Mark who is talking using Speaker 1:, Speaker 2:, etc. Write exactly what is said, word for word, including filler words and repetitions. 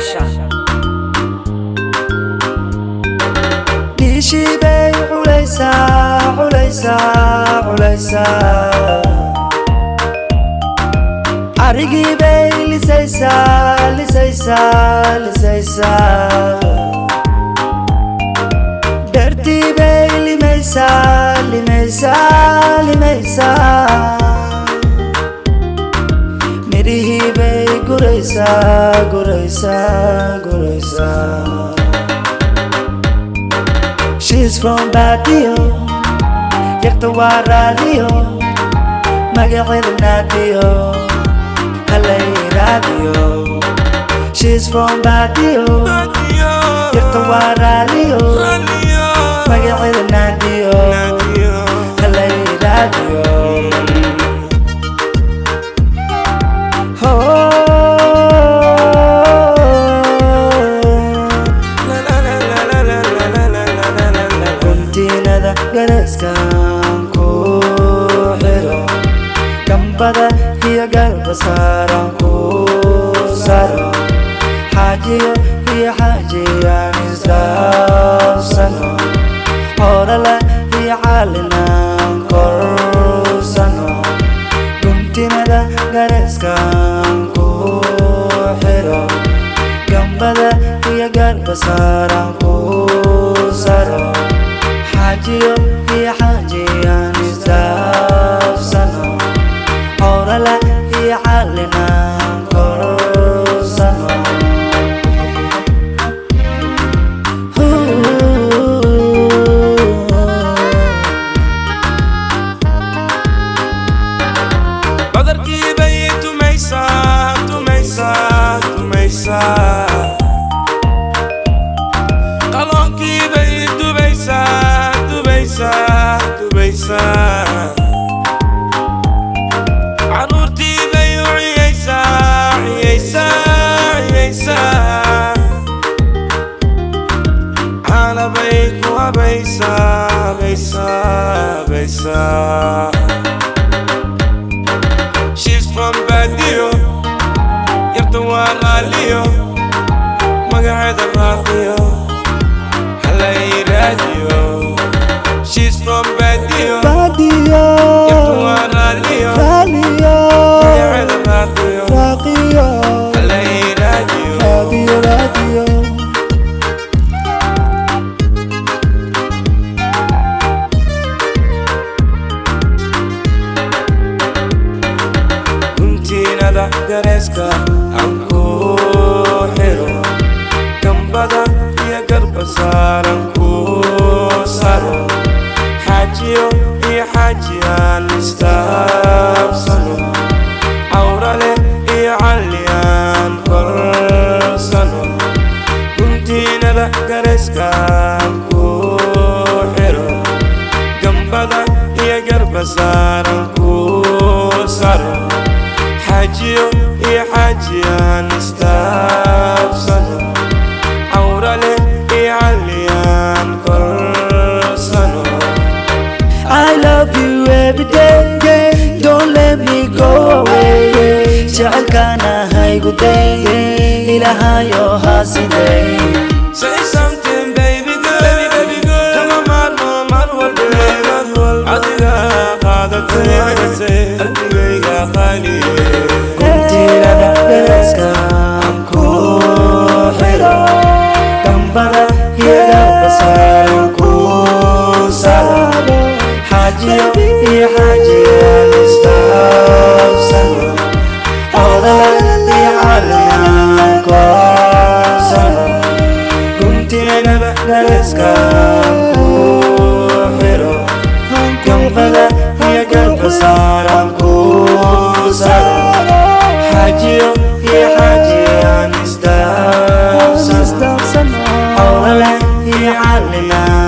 Speaker 1: Production.
Speaker 2: Dishi bay ulaysa ulaysa ulaysa Arigi bay lisaysa lisaysa lisaysa Dirty bay limaysa limaysa limaysa Mirihi bay guraysa guraysa guraysa She's from Badio, Yaktawa Radio, Magawid Nadio, Halay Radio. She's from Badio, Yaktawa Radio, Magawid Nadio, Halay Radio. Gareskan ku hero Gambada hiya galba saran ku saro Hajiyo hiya hajiyan isdafsano Horala hiya halinan korsano Guntinada gareskan ku hero Gambada hiya galba saran ku saro Hajiyo hiya hajiyan isdafsano Horala hiya halinan korsano
Speaker 3: Badarkii bay tumaysaa tumaysaa tumaysaa Qaloonkii bay dubaysaa dubaysaa dubaysaa Caruurtii bay u ciyaysaa ciyaysaa ciyaysaa Caana bay ku habaysaa habaysaa habaysaa She's from Badio, Yaktawa Radio, Magawid Radio, Halay Radio. She's from Badio,
Speaker 2: Badio,
Speaker 3: Yaktawa Radio,
Speaker 2: Radio,
Speaker 3: Magawid Radio,
Speaker 2: Radio,
Speaker 3: Halay Radio.
Speaker 2: Radio, Radio.
Speaker 3: Guntinada gareska aan ku xiro Gambada iyo garba saaran ku saro Hajiyo iyo hajiyan isdafsano Awrale iyo caliyan korsano Guntinada gareska aan ku xiro Gambada iyo garba saaran ku saro Hajiyo iyo hajiyan isdafsano Awrale iyo caliyan korsano
Speaker 2: I love you every day, don't let me go away. Jacelkana haygu day, ilahayo hasiday.
Speaker 3: Say something baby girl, baby, baby girl. Kama marmo marwal marwal Adiga qaadatay qalbigayga qaaliye
Speaker 2: Guntinada gareskan ku xiro Gambada hiya galba saran ku saro Hajiyo iyo hajiyan isdafsano Horala hiya halinan korsano Guntinada gareskan ku xiro Gambada hiya galba saran ku saro Hajiyo hiya hajiyan isdafsano Horala hiya halinan